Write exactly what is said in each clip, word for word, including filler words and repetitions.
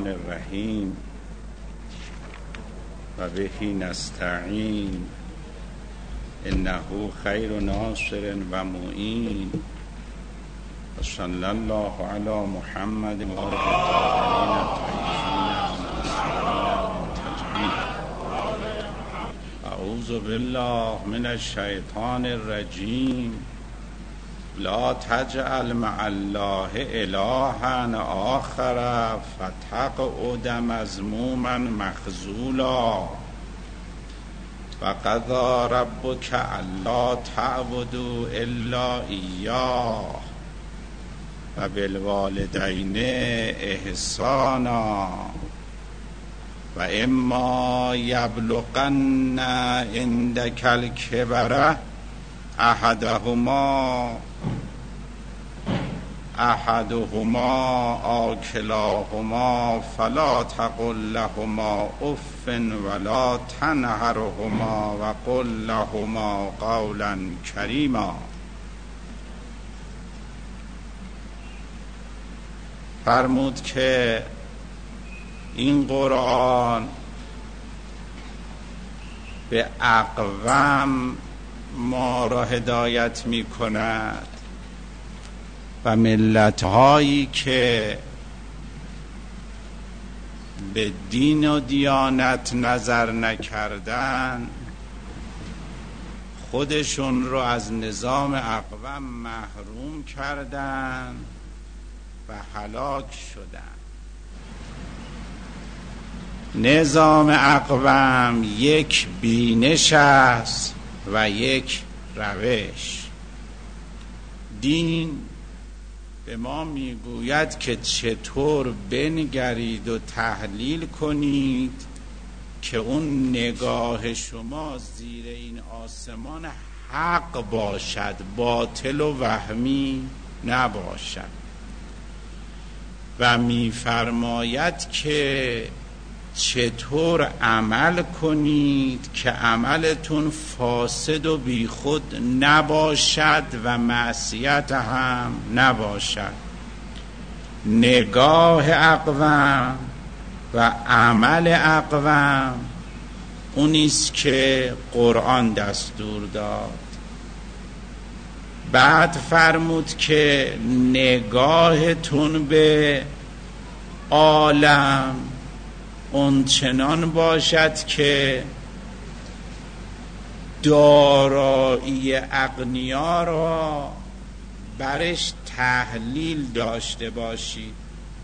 الرحمن الرحیم و بهی نستعین انه خیر ناصر و معین و صلی الله علی محمد و آله الطاهرین الطیبین المعصومین. اعوذ بالله من الشیطان الرجیم. لا تجعل مع الله الها آخر فتقعد مذموما مخذولا وقضى ربك الا تعبدوا الا اياه وبالوالدين احسانا واما يبلغن عندك الكبر احدهما احدهما او کلاهما فلا تقل لهما اف ولا تنهرهما وقل لهما قولا کریما. فرمود که این قرآن به اقوام ما را هدایت می کند و ملت هایی که به دین و دیانت نظر نکردن خودشون رو از نظام اقوام محروم کردن و هلاک شدن. نظام اقوام یک بینش است و یک روش. دین به ما میگوید که چطور بنگرید و تحلیل کنید که اون نگاه شما زیر این آسمان حق باشد، باطل و وهمی نباشد. و میفرماید که چطور عمل کنید که عملتون فاسد و بیخود نباشد و معصیت هم نباشد. نگاه اقوام و عمل اقوام اونیست که قرآن دستور داد. بعد فرمود که نگاهتون به عالم اون چنان باشد که دارایی اغنیا را برش تحلیل داشته باشید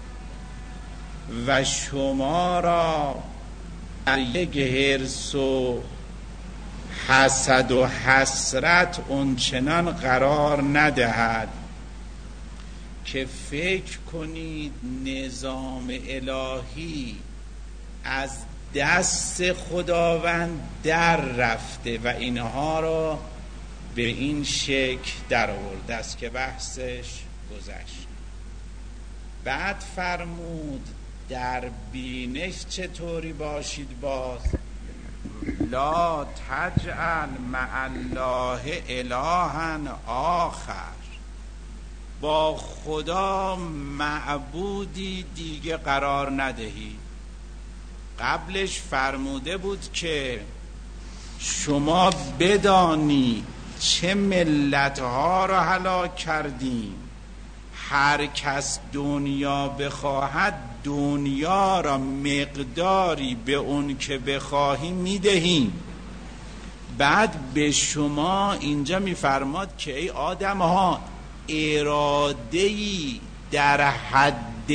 و شما را در یک حرص و حسد و حسرت اون چنان قرار ندهد که فکر کنید نظام الهی از دست خداوند در رفته و اینها را به این شکل در آورده است که بحثش گذشت. بعد فرمود در بینش چطوری باشید؟ باز لا تجعل مع الله الها آخر، با خدا معبودی دیگه قرار ندهید. قبلش فرموده بود که شما بدانی چه ملتها را هلاک کردیم. هر کس دنیا بخواهد دنیا را مقداری به اون که بخواهی میدهیم. بعد به شما اینجا میفرماد که ای آدم ها اراده‌ای در حد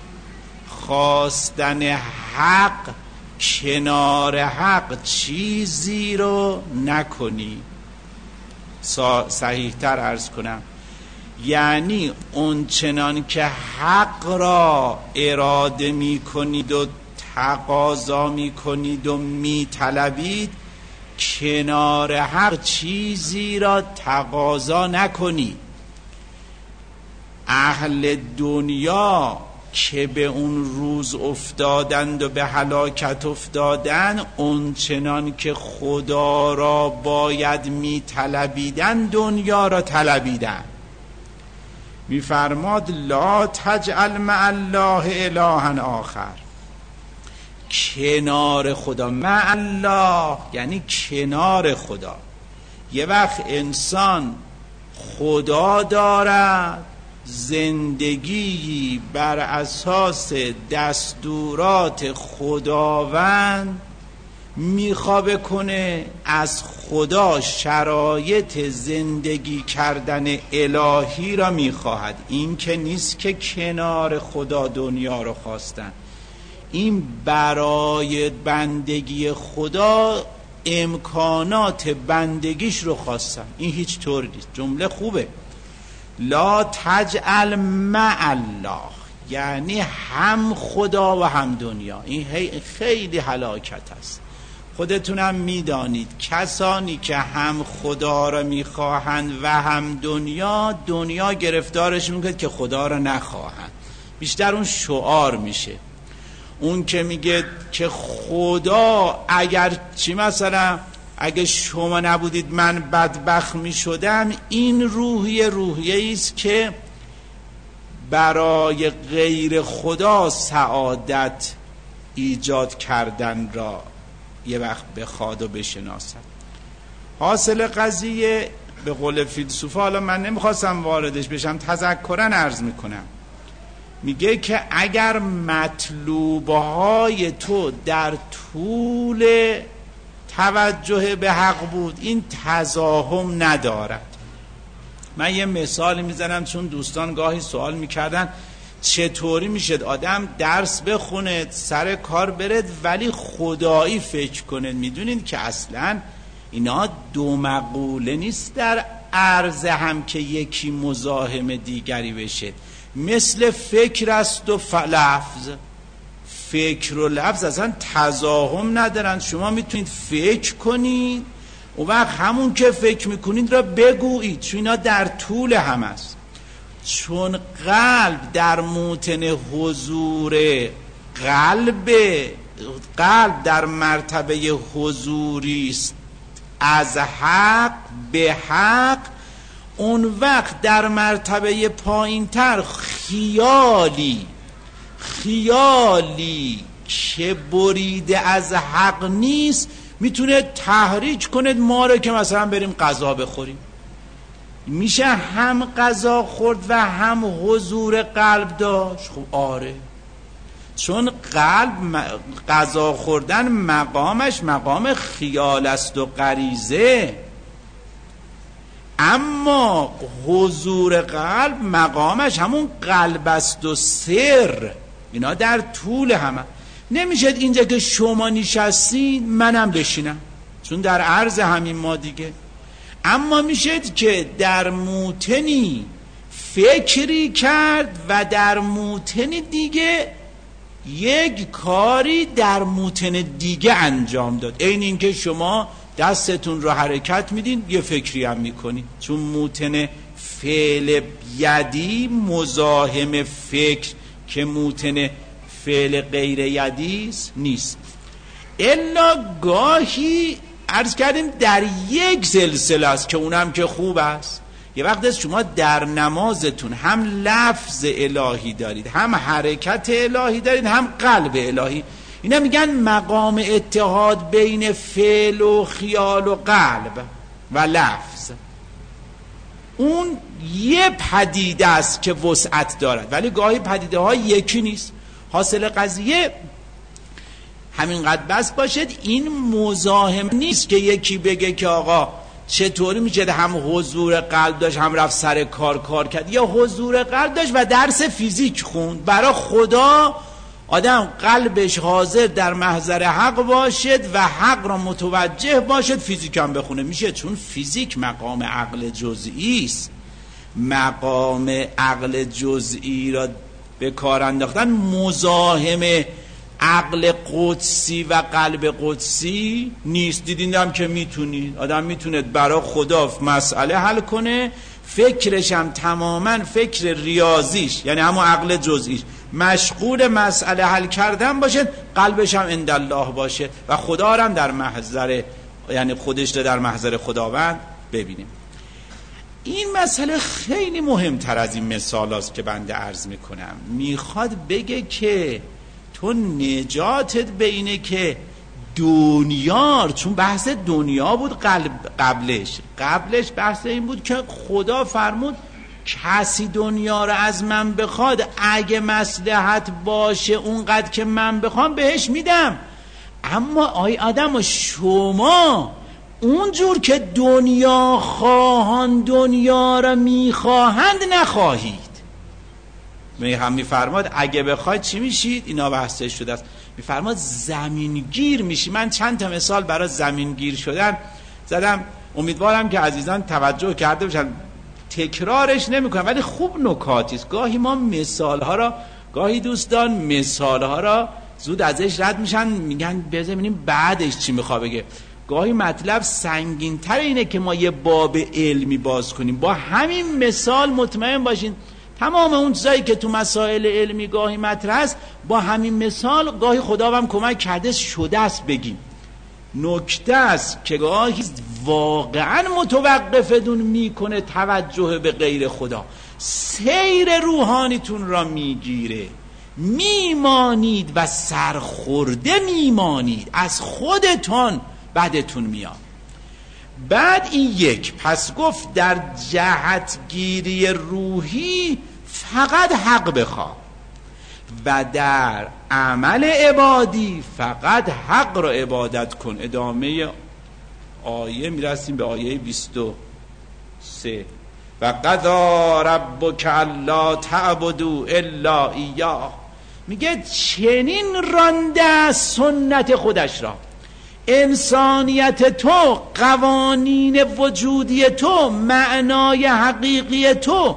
خواستن حق کنار حق چیزی رو نکنی. صحیح تر عرض کنم، یعنی اون چنان که حق را اراده می کنید و تقاضا می کنید و می طلبید، کنار حق چیزی را تقاضا نکنید. اهل دنیا که به اون روز افتادند و به هلاکت افتادند، اون چنان که خدا را باید می طلبیدن دنیا را طلبیدن. می فرماد لا تجعل مع الله الها آخر، کنار خدا، مع الله یعنی کنار خدا. یه وقت انسان خدا دارد، زندگی بر اساس دستورات خداوند میخواد کنه، از خدا شرایط زندگی کردن الهی را میخواهد. این که نیست که کنار خدا دنیا رو خواستن، این برای بندگی خدا امکانات بندگیش رو خواستن. این هیچ طور نیست. جمله خوبه، لا تجعل مع الله، یعنی هم خدا و هم دنیا. این خیلی هلاکت است. خودتونم میدانید کسانی که هم خدا را میخواهند و هم دنیا، دنیا گرفتارش میکنه که خدا را نخواهند. بیشتر اون شعار میشه، اون که میگه که خدا اگر چی، مثلا اگه شما نبودید من بدبخت میشدم. این روحیه روحیه است که برای غیر خدا سعادت ایجاد کردن را یه وقت بخواد و بشناسد. حاصل قضیه به قول فیلسوفا، حالا من نمیخواستم واردش بشم، تذکرن عرض میکنم، میگه که اگر مطلوبهای تو در طول توجه به حق بود، این تزاحم ندارد. من یه مثال میزنم چون دوستان گاهی سوال میکردن چطوری میشه آدم درس بخونه سر کار برد ولی خدایی فکر کنه. میدونید که اصلا اینا دو مقوله نیست در عرض هم که یکی مزاحم دیگری بشه. مثل فکر است و لفظ. فکر و لفظ اصلا تزاحم ندارن. شما میتونید فکر کنید و وقت همون که فکر میکنید را بگویید، چون اینا در طول هم است. چون قلب در موطن حضور قلب، قلب در مرتبه حضوری است از حق به حق، اون وقت در مرتبه پایین تر خیالی خیالی که بریده از حق نیست میتونه تحریک کنه ما رو که مثلا بریم غذا بخوریم. میشه هم غذا خورد و هم حضور قلب داشت؟ خب آره، چون قلب غذا خوردن مقامش مقام خیال است و غریزه، اما حضور قلب مقامش همون قلب است و سر. اینا در طول همه. نمیشه اینجا که شما نشستین منم بشینم، چون در عرض همین ما دیگه. اما میشه که در موطنی فکری کرد و در موطن دیگه یک کاری در موطن دیگه انجام داد. این این که شما دستتون رو حرکت میدین یه فکری هم میکنین، چون موطن فعل یدی مزاحم فکر که موطن فعل غیر یدی نیست. الا گاهی عرض کردیم در یک سلسله است که اونم که خوب است. یه وقت است شما در نمازتون هم لفظ الهی دارید، هم حرکت الهی دارید، هم قلب الهی. اینا میگن مقام اتحاد بین فعل و خیال و قلب و لفظ. اون یه پدیده است که وسعت دارد، ولی گاهی پدیده ها یکی نیست. حاصل قضیه همینقدر بس باشد این مزاحم نیست که یکی بگه که آقا چطوری میشه هم حضور قلب داشت هم رفت سر کار کار کرد، یا حضور قلب داشت و درس فیزیک خوند. برای خدا آدم قلبش حاضر در محضر حق باشد و حق را متوجه باشد، فیزیک هم بخونه میشه، چون فیزیک مقام عقل جزئی است. مقام عقل جزئی را به کار انداختن مزاحم عقل قدسی و قلب قدسی نیست. دیدین هم که میتونید، آدم میتونه برای خدا مسئله حل کنه، فکرش هم تماما فکر ریاضیش یعنی همون عقل جزئیش مشغول مسئله حل کردن باشه، قلبش هم عند الله باشه و خدا هم در محضر، یعنی خودش رو در محضر خداوند ببینیم. این مسئله خیلی مهمتر از این مثال هاست که بنده عرض میکنم. میخواد بگه که تو نجاتت به اینه که دنیا، چون بحث دنیا بود قلب قبلش قبلش بحث این بود که خدا فرمود کسی دنیا رو از من بخواد اگه مصلحت باشه اونقدر که من بخوام بهش میدم. اما آی آدم و شما اونجور که دنیا خواهان دنیا را میخواهند نخواهید. می هم میفرماد اگه بخواید چی میشید؟ اینا بحثش شده است. میفرماد زمینگیر میشی. من چند تا مثال برای زمینگیر شدن زدم، امیدوارم که عزیزان توجه کرده باشن. تکرارش نمیکنم ولی خوب نکاتی است. گاهی ما مثال ها را، گاهی دوستان مثال ها را زود ازش رد میشن، میگن بذار ببینیم بعدش چی میخواد بگه. گاهی مطلب سنگین تر اینه که ما یه باب علمی باز کنیم. با همین مثال مطمئن باشین تمام اون چیزایی که تو مسائل علمی گاهی مطرح است با همین مثال گاهی خداوند کمک کرده شده است بگیم. نکته است که گاهی واقعا متوقفتون میکنه توجه به غیر خدا، سیر روحانیتون را میگیره، میمانید و سرخورده میمانید، از خودتون بدتون میاد. بعد این یک، پس گفت در جهتگیری روحی فقط حق بخواه و در عمل عبادی فقط حق را عبادت کن. ادامه آیه میرسیم به آیه بیست و سه. و قضا ربک الا تعبدوا الا ایاه. میگه چنین رانده سنت خودش را، انسانیت تو، قوانین وجودی تو، معنای حقیقی تو،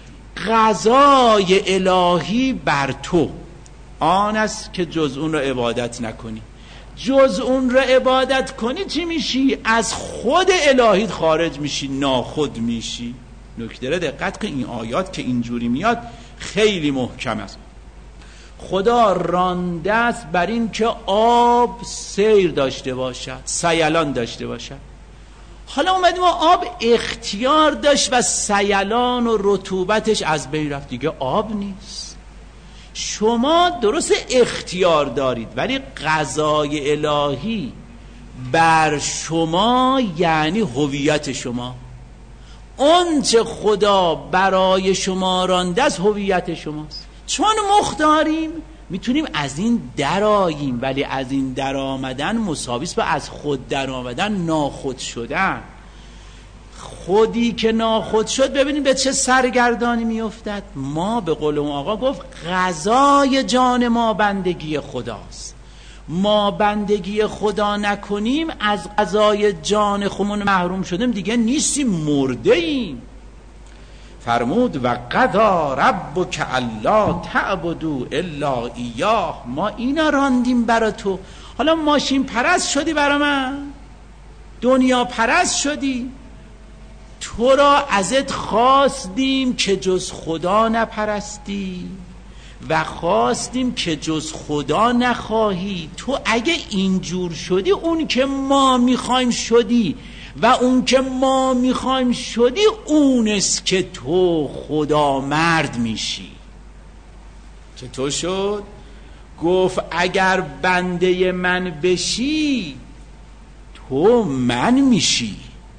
قضای الهی بر تو آن است که جز اون را عبادت نکنی. جز اون را عبادت کنی چی میشی؟ از خود الهیت خارج میشی، ناخود میشی. نکته را دقت کن، این آیات که اینجوری میاد خیلی محکم است. خدا رانده است بر این که آب سیر داشته باشد، سیلان داشته باشد. حالا اومدیم آب اختیار داشت و سیلان و رطوبتش از بین رفت، دیگه آب نیست. شما درست اختیار دارید ولی قضای الهی بر شما یعنی هویت شما. اون چه خدا برای شما رانده است هویت شماست. چون مختاریم میتونیم از این در آییم، ولی از این در آمدن مساویس با از خود در آمدن ناخود شدن. خودی که ناخود شد ببینیم به چه سرگردانی میافتد. ما به قول اون آقا گفت قضای جان ما بندگی خداست. ما بندگی خدا نکنیم از قضای جان خودمون محروم شدیم، دیگه نیستیم، مرده ایم. فرمود و قضا ربک الا تعبدوا الا ایاه. ما اینا راندیم برا تو. حالا ماشین پرست شدی برا من، دنیا پرست شدی، تو را ازت خواستیم که جز خدا نپرستی و خواستیم که جز خدا نخواهی. تو اگه اینجور شدی اون که ما میخوایم شدی و اون که ما میخوایم شدی اونست که تو خدا مرد میشی. چطور شد؟ گفت اگر بنده من بشی تو من میشی،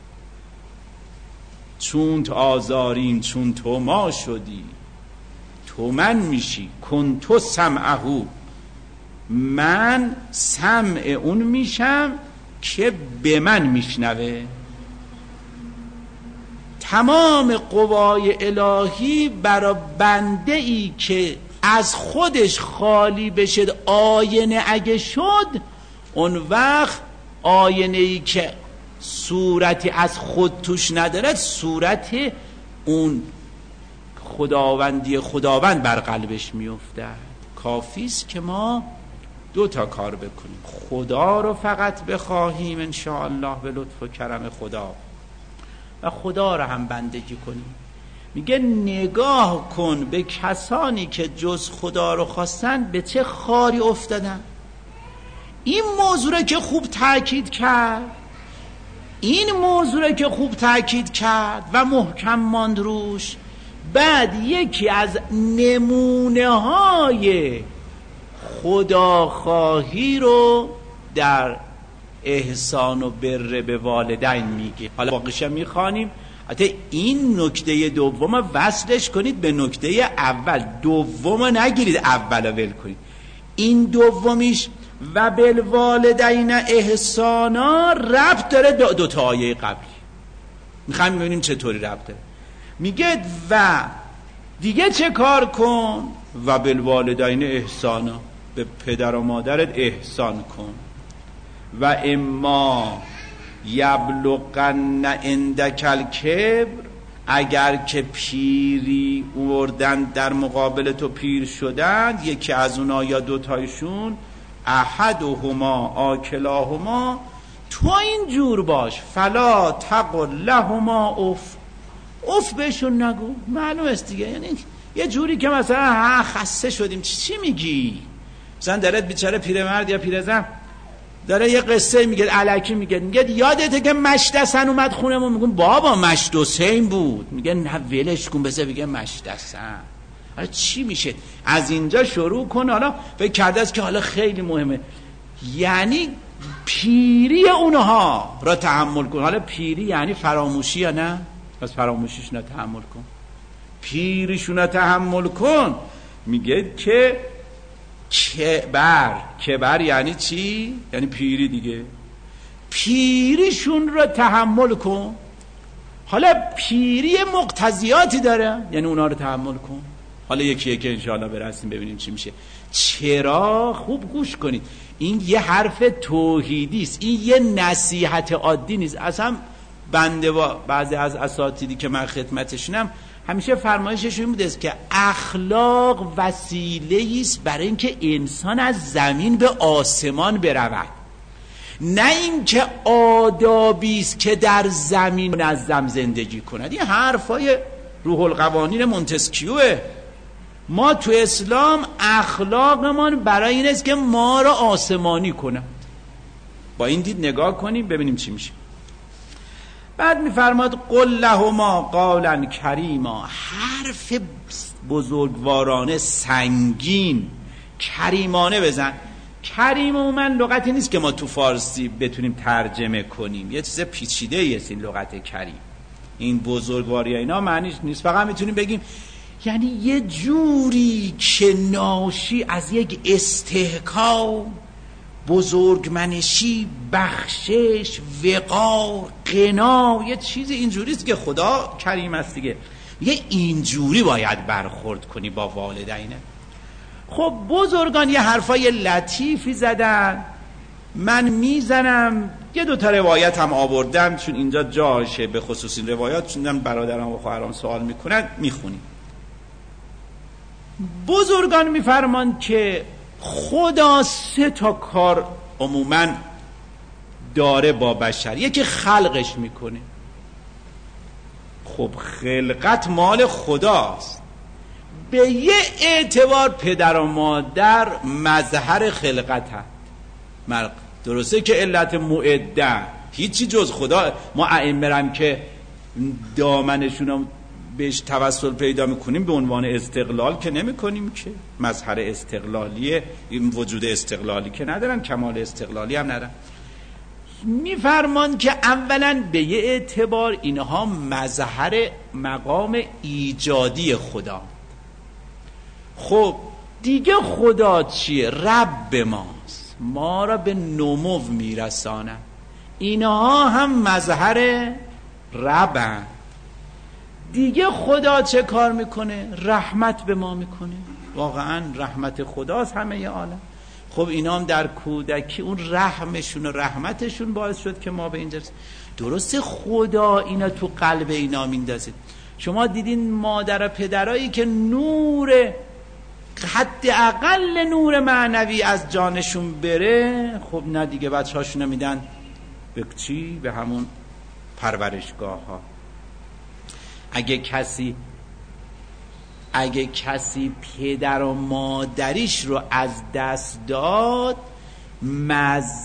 چون تو آزارین چون تو ما شدی تو من میشی. کن تو سمعهو، من سمع اون میشم که به من میشنوه. تمام قوای الهی برای بنده ای که از خودش خالی بشه آینه اگه شد، اون وقت آینه ای که صورتی از خود توش ندارد صورت اون خداوندی خداوند بر قلبش میافتد. کافیست که ما دو تا کار بکنیم، خدا رو فقط بخواهیم انشاءالله به لطف و کرم خدا و خدا رو هم بندگی کنیم. میگه نگاه کن به کسانی که جز خدا رو خواستن به چه خاری افتادن. این موضوع رو که خوب تأکید کرد، این موضوع رو که خوب تأکید کرد و محکم ماند روش. بعد یکی از نمونه های خداخواهی رو در احسان و بر به والدین میگه. حالا باقیش میخوانیم. حتی این نکته دوم وصلش کنید به نکته اول، دوم نگیرید اول ول کنید. این دومیش و بالوالدین احسانا ربط داره دو, دو تا آیه قبلی. میخوایم ببینیم چطوری ربط داره. میگه و دیگه چه کار کن؟ و بالوالدین احسانا، به پدر و مادرت احسان کن. و اما یبلغن عندک الکبر، اگر که پیری اوردن در مقابل تو پیر شدن، یکی از اونا یا دوتایشون، احدهما آکلاهما، تو این جور باش، فلا تقل لهما اف، اف بهشون نگو. معلوم است دیگه، یعنی یه جوری که مثلا ها خسته شدیم چی, چی میگی؟ مثلا درت بیچاره پیرمرد یا پیرزن داره یه قصه میگه، الکی میگه، میگه یادته که مشت حسن اومد خونمون؟ میگم بابا مشت حسین بود. میگه نه ولش کن، بذار بگه مشت حسن. حالا چی میشه؟ از اینجا شروع کن. حالا فکر کرده است که حالا خیلی مهمه، یعنی پیری اونها را تحمل کن. حالا پیری یعنی فراموشی یا نه؟ پس فراموشیش نه، تحمل کن. پیریشون را تحمل کن. میگه که کبر، کبر یعنی چی؟ یعنی پیری دیگه. پیریشون رو تحمل کن. حالا پیری مقتضیاتی داره، یعنی اونا رو تحمل کن. حالا یکی یکی انشاءالله برسیم ببینیم چی میشه. چرا؟ خوب گوش کنید، این یه حرف توحیدی است، این یه نصیحت عادی نیست. اصلا بنده و بعضی از اساتیدی که من خدمتشونم همیشه فرمایششون این بوده است که اخلاق وسیله است برای اینکه انسان از زمین به آسمان برود، نه اینکه آدابی است که در زمین منظم زندگی کند. این حرفای روح القوانین مونتسکیوه. ما تو اسلام اخلاقمان برای این است که ما را آسمانی کند. با این دید نگاه کنیم ببینیم چی میشه. بعد میفرماد قل لهما قولا کریما، حرف بزرگوارانه سنگین کریمانه بزن. کریم عموما لغتی نیست که ما تو فارسی بتونیم ترجمه کنیم، یه چیز پیچیده ایست این لغت کریم. این بزرگواری اینا معنیش نیست، فقط میتونیم بگیم یعنی یه جوری که ناشی از یک استحکام، بزرگمنشی، بخشش، وقار، قنا، یه چیزی اینجوریست که خدا کریم است دیگه. یه اینجوری باید برخورد کنی با والدینه. خب بزرگان یه حرفای لطیفی زدن، من میزنم یه دوتا روایت هم آوردم چون اینجا جاشه، به خصوص این روایات چون برادران و خواهران سوال میکنن میخونیم. بزرگان میفرمان که خدا سه تا کار عموما داره با بشر. یکی خلقش میکنه. خب خلقت مال خداست، به یه اعتبار پدر و مادر مظهر خلقت هست. درسته که علت معده هیچی جز خدا. ما ائمه که دامنشون بهش توسل پیدا میکنیم به عنوان استقلال که نمیکنیم، که مظهر استقلالیه، این وجود استقلالی که ندارن، کمال استقلالی هم ندارن. میفرمان که اولا به یه اعتبار اینها مظهر مقام ایجادی خدا. خب دیگه خدا چیه؟ رب ماست، ما را به نمو میرسانه. اینها هم مظهر ربن. دیگه خدا چه کار میکنه؟ رحمت به ما میکنه. واقعا رحمت خداست همه عالم. خب اینا هم در کودکی اون رحمشون و رحمتشون باعث شد که ما به اینجا رسیم. درسته خدا اینا تو قلب اینا میندازه. شما دیدین مادر و پدرایی که نور حد اقل نور معنوی از جانشون بره، خب نه دیگه بچه هاشون میدن به چی؟ به همون پرورشگاه ها. اگه کسی اگه کسی پدر و مادریش رو از دست داد،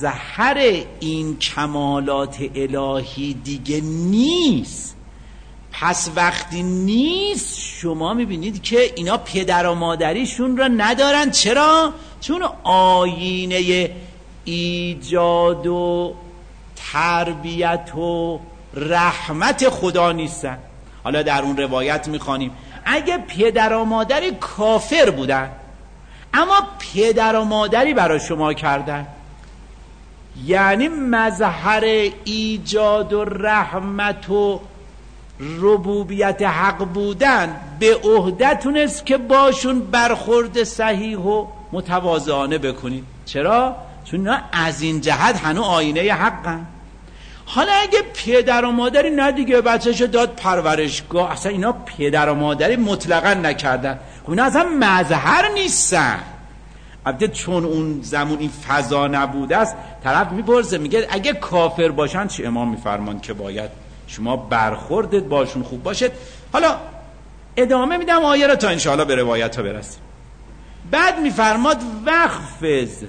مظهر این کمالات الهی دیگه نیست. پس وقتی نیست شما میبینید که اینا پدر و مادریشون را ندارن. چرا؟ چون آیینه ایجاد و تربیت و رحمت خدا نیستن. حالا در اون روایت میخوانیم اگه پدر و مادری کافر بودن اما پدر و مادری برای شما کردن، یعنی مظهر ایجاد و رحمت و ربوبیت حق بودن به عهدتون است که باشون برخورد صحیح و متواضعانه بکنید. چرا؟ چون اینا از این جهت هنوز آینه حقن. حالا اگه پدر و مادری نه دیگه بچه‌شو داد پرورشگاه، اصلا اینا پدر و مادری مطلقا نکردن، خب اینا اصلا مظهر نیستن. البته چون اون زمان این فضا نبوده است، طرف میپرسه میگه اگه کافر باشن چی؟ امام میفرمان که باید شما برخوردت باشون خوب باشد. حالا ادامه میدم آیه رو تا انشاءالله به روایت ها برسیم. بعد میفرماد وخفض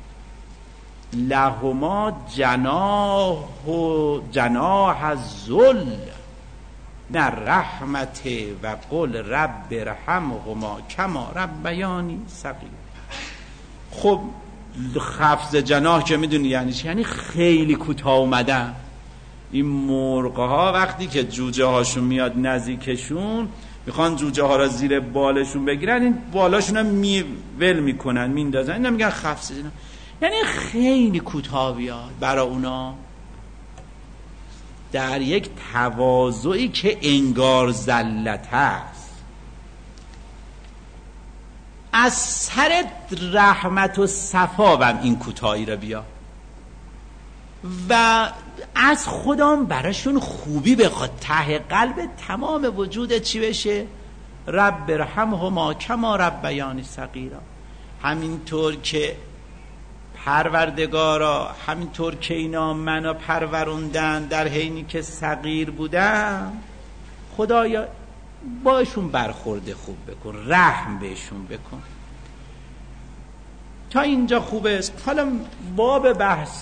لهما جناح و جناح الذل من رحمت و قل رب ارحمهما کما ربیانی صغیر. خب خفض جناح که میدونی یعنی چی؟ یعنی خیلی کوتاه اومدن. این مرغ ها وقتی که جوجه هاشون میاد نزدیکشون میخوان جوجه ها را زیر بالشون بگیرن، این بالاشون هم میول میکنن میندازن، اینا میگن خفض جناح، یعنی خیلی کوتاه بیاد برای اونا در یک تواضعی که انگار ذلت هست. از سر رحمت و صفا هم این کوتاهی را بیا و از خودم براشون خوبی بخواد، ته قلب تمام وجودت چی بشه؟ رب ارحمهما کما ربیانی صغیرا. همینطور که پروردگارا، همینطور که اینا منو پروروندن در حینی که صغیر بودم، خدایا باشون برخورده خوب بکن، رحم بهشون بکن. تا اینجا خوبه. حالا باب بحث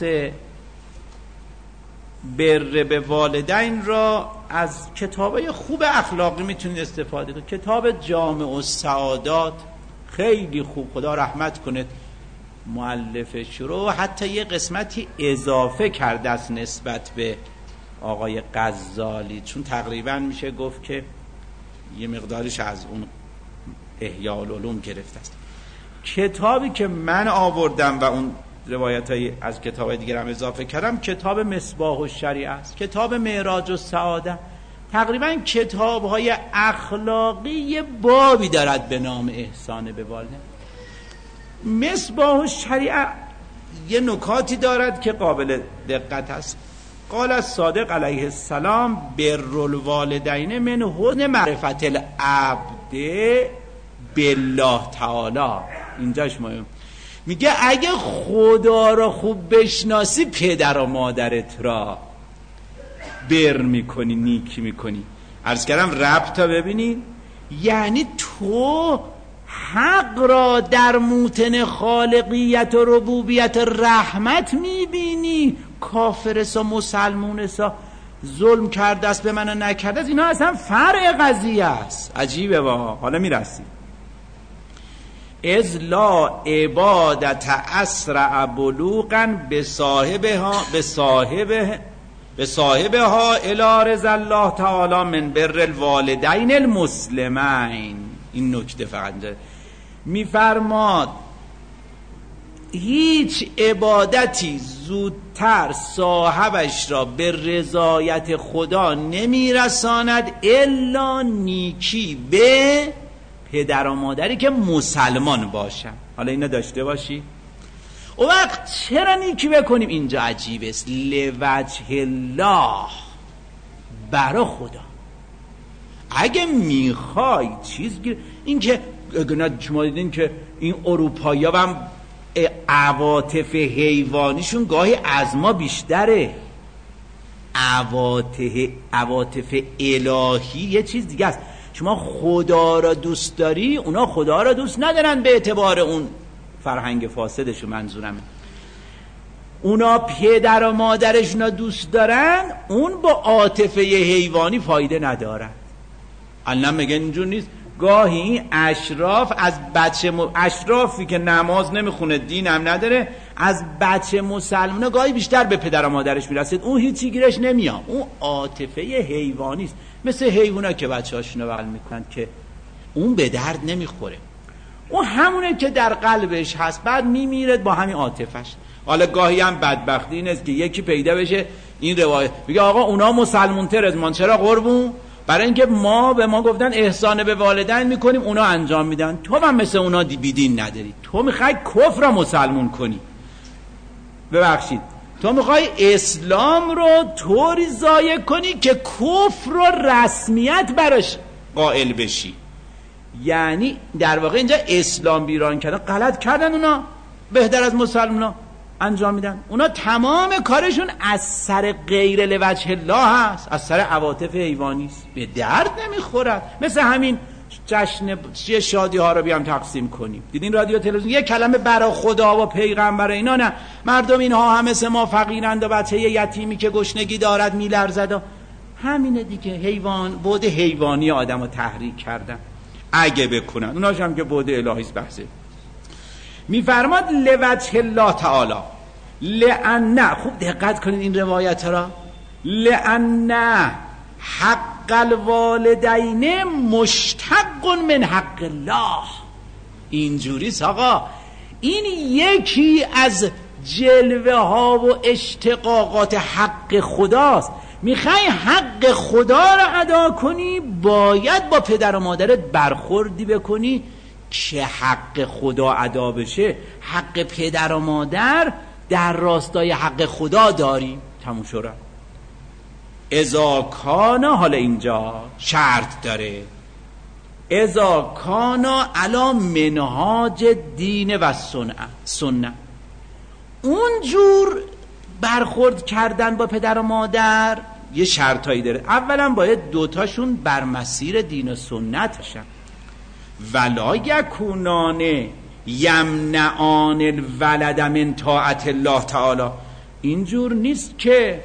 بر به والدین را از کتابای خوب اخلاقی میتونید استفاده کنید. کتاب جامع السعادات خیلی خوب، خدا رحمت کنه مؤلفش رو، حتی یه قسمتی اضافه کرده است نسبت به آقای غزالی، چون تقریبا میشه گفت که یه مقدارش از اون احیاء العلوم گرفته است. کتابی که من آوردم و اون روایتایی از کتاب دیگر هم اضافه کردم کتاب مصباح الشریعه است، کتاب معراج السعاده. تقریبا کتاب‌های اخلاقی یه بابی دارد به نام احسان به والدین. مصباح الشریعه یه نکاتی دارد که قابل دقت است. قال الصادق علیه السلام بر الوالدین من حسن معرفت العبد بالله تعالی. اینجاش مهم میگه اگه خدا را خوب بشناسی پدر و مادرت را بر میکنی، نیکی میکنی. عرض کردم ربطا ببینی، یعنی تو حق را در موطن خالقیت و ربوبیت رحمت میبینی. کافرسا مسلمونسا ظلم کرده است به من نکرده است، اینا اصلا فرع قضیه است. عجیبه واقعا. حالا میرسی از لا عبادت اسرع بلوغا به صاحبها به صاحبه به صاحبها الی رضا الله تعالی من بر الوالدین المسلمین. این نکته فقط میفرماد هیچ عبادتی زودتر صاحبش را به رضایت خدا نمیرساند الا نیکی به پدر و مادری که مسلمان باشن. حالا اینا داشته باشی. او وقت چرا نیکی بکنیم؟ اینجا عجیب است. لوجه الله، برا خدا. اگه میخوای چیز گیر، این که شما دیدین که این اروپایی ها هم عواطف حیوانیشون گاهی از ما بیشتره. عواطف عواطف الهی یه چیز دیگه است. شما خدا را دوست داری، اونا خدا را دوست ندارن به اعتبار اون فرهنگ فاسدشو. منظورمه اونا پدر و مادرشون را دوست دارن، اون با عاطفه حیوانی فایده ندارن. الان میگه اینجور نیست. گاهی این اشراف از بچه م... اشرافی که نماز نمیخونه دینم نداره از بچه مسلمانه گاهی بیشتر به پدر و مادرش میرسید، اون هیچی گیرش نمیاد، اون عاطفه حیوانی است، مثل حیونا که بچه هاشونو بغل میکنن که اون به درد نمیخوره، اون همونه که در قلبش هست، بعد میمیره با همین عاطفش. حالا گاهی هم بدبختی این است که یکی پیدا بشه این روایت بگه آقا اونا مسلمون تر از ما، چرا قربون؟ برای اینکه ما به ما گفتن احسان به والدین میکنیم، اونا انجام میدن، تو هم مثل اونا بیدین نداری، تو میخوای کفر را مسلمون کنی، ببخشید تو میخوای اسلام رو طوری ضایع کنی که کفر رو رسمیت براش قائل بشی. یعنی در واقع اینجا اسلام بیران کردن، غلط کردن، اونا بهتر از مسلمونا انجام میدن، اونا تمام کارشون از سر غیر لوجه الله هست، از سر عواطف حیوانی است، به درد نمیخورد. مثل همین جشن شادی ها رو بیام تقسیم کنیم، دیدین رادیو تلویزیون یه کلمه برای خدا و پیغمبر اینا نه، مردم اینها هم مثل ما فقیرند و بچه یتیمی که گشنگی دارد میلرزد، همینه دیگه. حیوان بعد حیوانی آدمو تحریک کردن اگه بکنن، اوناش هم که بعد الهی است. بحثه میفرماد لوجه الله تعالی لأن، خوب دقت کنید این روایت را، لأن حق الوالدین مشتق من حق الله. اینجوریست آقا، این یکی از جلوه ها و اشتقاقات حق خداست. میخوای حق خدا را ادا کنی، باید با پدر و مادرت برخوردی بکنی که حق خدا ادا بشه. حق پدر و مادر در راستای حق خدا داری، تموم شد. اذا کانا، حالا اینجا شرط داره، اذا کانا علی منهاج دین و سنت، اونجور برخورد کردن با پدر و مادر یه شرطایی داره. اولا باید دوتاشون بر مسیر دین و سنت باشن. ولا یکونان یمنعان الولد من طاعت الله تعالی، اینجور نیست که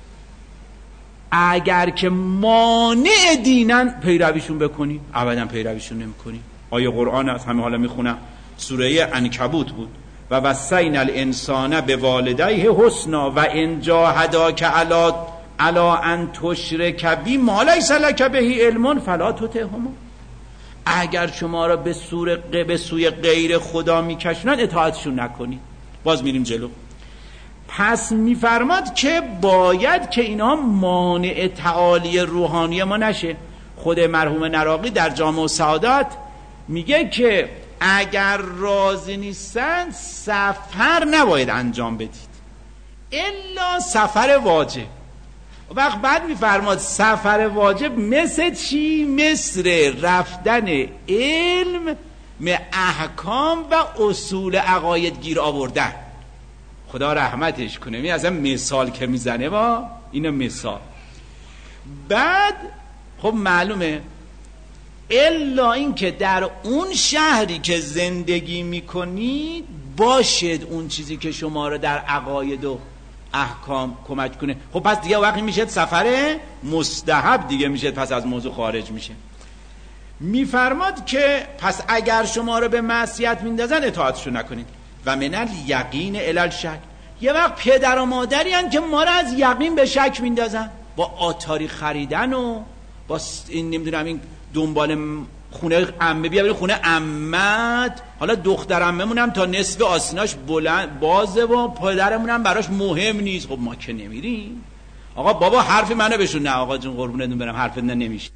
اگر که مانع دینن پیرویشون بکنی، ابدا پیرویشون نمیکنی. آیه قرآن از همه حالا میخونم، سوره عنکبوت بود، و وصینا الانسان بوالدیه حسنا و ان جاهداک علی علی ان تشرک بی ما لیس لک به علم فلا تطعهما. اگر شما را به سوی به سوی غیر خدا میکشونن اطاعتشون نکنید. باز میریم جلو. پس میفرماد که باید که اینا مانع تعالی روحانی ما نشه. خود مرحوم نراقی در جامع السعادت میگه که اگر راضی نیستن سفر نباید انجام بدید الا سفر واجب. وقت بعد میفرماد سفر واجب مثل چی؟ مثل رفتن علم به احکام و اصول عقاید گیر آوردن. خدا رحمتش کنه. می اصلا مثال که میزنه با اینو مثال. بعد خب معلومه الا این که در اون شهری که زندگی میکنید باشد اون چیزی که شما رو در عقاید و احکام کمک کنه. خب پس دیگه وقتی میشه سفر مستحب دیگه میشه، پس از موضوع خارج میشه. میفرماد که پس اگر شما رو به معصیت میندازن اطاعتشو نکنید. و من الیقین الی الشک، یه وقت پدر و مادری هن که ما رو از یقین به شک میندازن با آتاری خریدن و با این نمیدونم این دنبال خونه عمه بیا بری خونه عمت، حالا دختر عمه‌مون تا نصف آستیناش بلند بازه و پدرمون براش مهم نیست. خب ما که نمیریم. آقا بابا حرف منو بشون. نه آقا جون قربونتون برم حرفت نمیشه.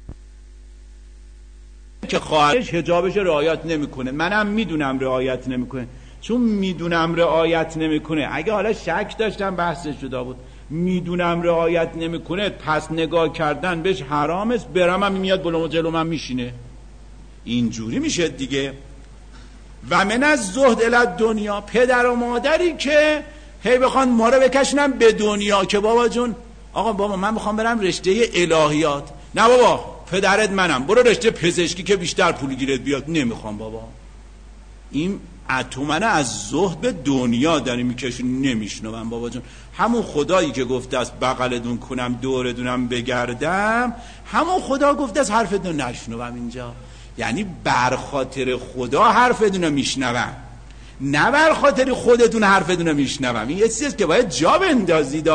که خواهرش حجابش رعایت نمیکنه، منم میدونم رعایت نمیکنه. چون میدونم رعایت نمیکنه، اگه حالا شک داشتم بحثش جدا بود، میدونم رعایت نمیکنه پس نگاه کردن بهش حرام است، برم هم میاد بلوم جلو من میشینه. اینجوری میشه دیگه. و من از زهد الی دنیا، پدر و مادری که هی بخوان ما رو بکشنن به دنیا که بابا جون آقا بابا من میخوام برم رشته الهیات. نه بابا پدرت منم، برو رشته پزشکی که بیشتر پول گیرت بیاد. نمیخوام بابا. این تو منو از زهد به دنیا داری میکشونی. نمیشنوم بابا جون. همون خدایی که گفته است بغلتون کنم دوردونم بگردم، همون خدا گفته است حرفتون نشنوم اینجا. یعنی بر خاطر خدا حرفتون رو میشنوم، نه بر خاطر خودتون حرفتون رو میشنوم. این یه چیزیست که باید جا بندازید.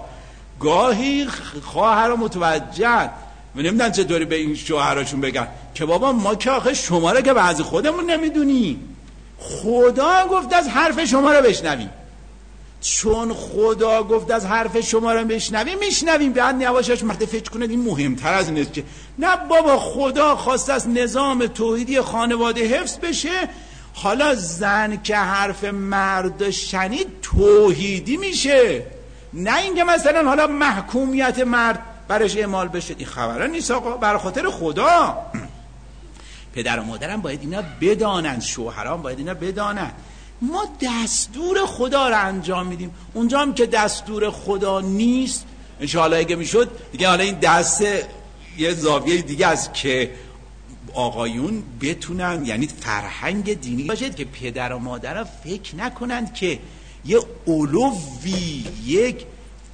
گاهی خواهر رو متوجه و نمیدن چطوری به این شوهراشون بگن که بابا ما که آخه شما رو که بعضی خودمون نمیدونی، خدا گفت از حرف شما رو بشنویم. چون خدا گفت از حرف شما رو بشنویم میشنویم. بعد یواشاش مرد فکر کنه این مهمتر از اینه که نه بابا خدا خواست از نظام توحیدی خانواده حفظ بشه، حالا زن که حرف مرد شنید توحیدی میشه، نه اینکه مثلا حالا محکومیت مرد برش اعمال بشه. این خبره نیست آقا، بر خاطر خدا. پدر و مادرم باید اینا بدانند، شوهران باید اینا بدانند. ما دستور خدا رو انجام میدیم. اونجا هم که دستور خدا نیست انشاءالله اگه میشد دیگه، حالا این دست یه زاویه دیگه است که آقایون بتونن، یعنی فرهنگ دینی باشد که پدر و مادر فکر نکنند که یه علوی، یک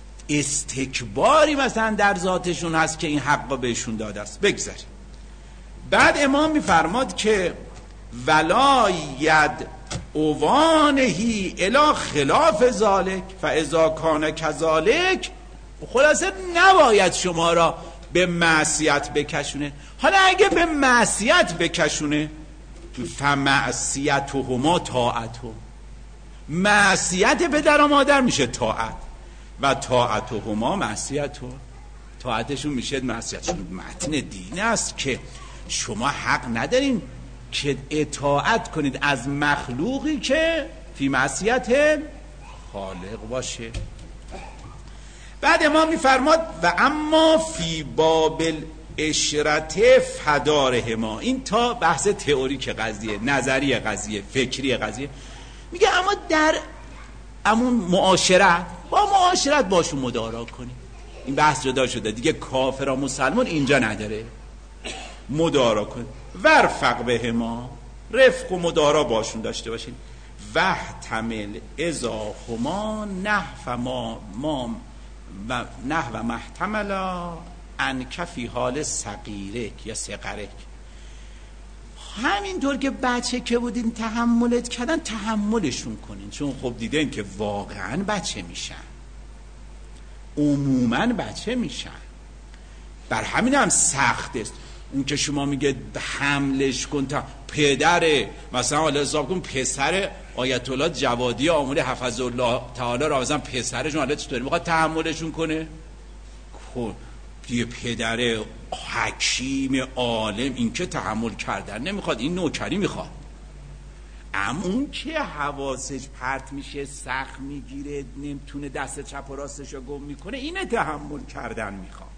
استکباری مثلا در ذاتشون هست که این حق بهشون داده است. بگذاریم. بعد امام میفرماد که ولا ید اوانهی الی خلاف ذالک فاذا کان کذالک. خلاصه نباید شما را به معصیت بکشونه. حالا اگه به معصیت بکشونه فمعصیتهما طاعته، معصیت پدر و مادر میشه طاعت و طاعتهما معصیته، طاعتشون میشه معصیتشون. متن دین است که شما حق ندارین که اطاعت کنید از مخلوقی که فی معصیت خالق باشه. بعد امام میفرماد و اما فی باب الاشرت فدارهما. این تا بحث تئوریک قضیه، نظری قضیه، فکری قضیه. میگه اما در امون معاشرت، با معاشرت باشون مدارا کنید. این بحث جدا شده دیگه، کافر و مسلمان اینجا نداره. مدارا کنید. ورفق بهما، رفق و مدارا باشون داشته باشید. وحتمل اذا هما نحو ما ما و نحو محتملا انک فی حال صغیرک یا صغرک. همینطور که بچه که بودین تحملت کردن تحملشون کنین، چون خب دیدین که واقعا بچه میشن، عموما بچه میشن. بر همین هم سخت است. اون که شما میگه حملش کن، تا پدره مثلا، حالا حساب کن پسر آیت الله جوادی آموری حفظ الله تعالی را مثلا پسرشون حالا چطوری میخواد تحملشون کنه؟ خب یه پدر حکیم عالم این که تحمل کردن نمیخواد، این نوکری میخواد. اما اون که حواسش پرت میشه، سخت میگیره، نمیتونه دست چپ و راستش رو گم میکنه، اینه تحمل کردن میخواد.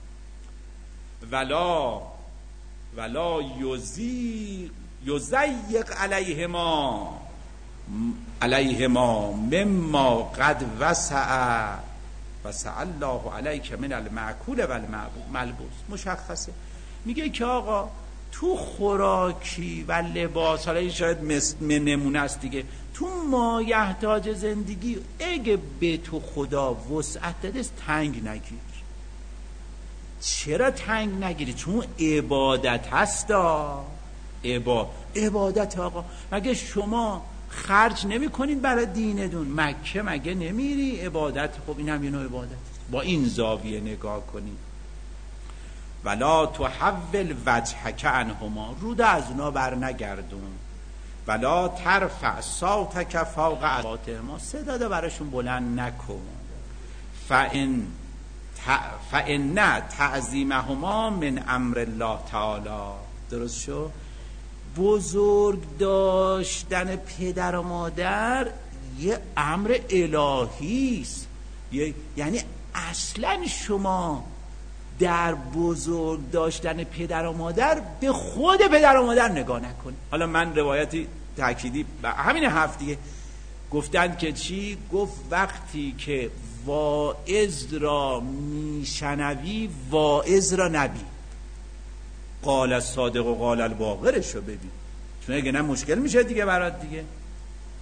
ولا ولا یزیق یزیق علیهما علیهما مما قد وسع وسع الله علیک من المعکول و الملبوس. مشخصه. میگه که آقا تو خوراکی و لباس، حالا این شاید مثل نمونه است دیگه، تو مایحتاج زندگی اگه به تو خدا وسعت داده تنگ نگیر. چرا تنگ نگیری؟ چون عبادت هستا. عبا... عبادت آقا. مگه شما خرج نمی کنید برای دینتون؟ مکه مگه نمیری؟ عبادت. خب این هم یه نوع عبادت. با این زاویه نگاه کنید. ولا تحول وجهک عنهما، رود از اونا بر نگردون. ولا ترفع صوتک فوق اصواتهما، صدا رو براشون بلند نکن. فان فان تعظیمهما من امر الله تعالی. درست شو؟ بزرگ داشتن پدر و مادر یه امر الهی است. یعنی اصلا شما در بزرگ داشتن پدر و مادر به خود پدر و مادر نگاه نکن. حالا من روایتی تأکیدی همین حرف دیگه گفتن که چی؟ گفت وقتی که واعظ را میشنوی واعظ را نبی. قال الصادق و قال الباقرش رو ببین، چون اگه نه مشکل میشه دیگه برات دیگه.